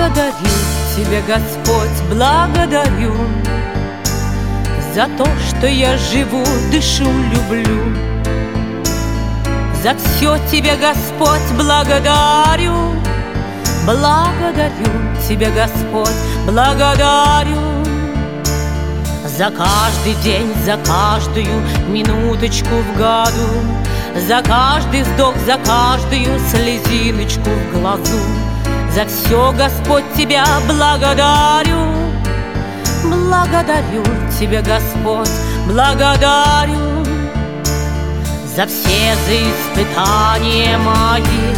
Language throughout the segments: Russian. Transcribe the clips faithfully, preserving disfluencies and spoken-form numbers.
Благодарю Тебя, Господь, благодарю за то, что я живу, дышу, люблю. За все Тебя, Господь, благодарю. Благодарю Тебя, Господь, благодарю. За каждый день, за каждую минуточку в году, за каждый вздох, за каждую слезиночку в глазу. За все, Господь, Тебя благодарю. Благодарю Тебя, Господь, благодарю. За все, за испытания мои,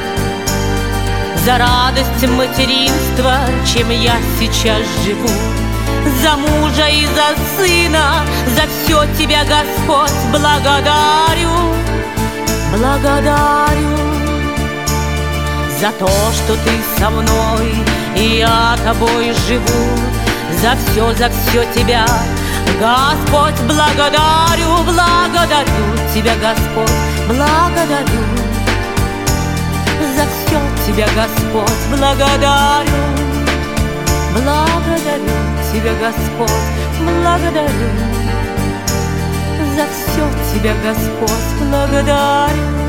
за радость материнства, чем я сейчас живу. За мужа и за сына, за все Тебя, Господь, благодарю. Благодарю за то, что Ты со мной, и я Тобой живу. За все, за все Тебя, Господь, благодарю. Благодарю Тебя, Господь, благодарю. За все Тебя, Господь, благодарю. Благодарю Тебя, Господь, благодарю. За все Тебя, Господь, благодарю.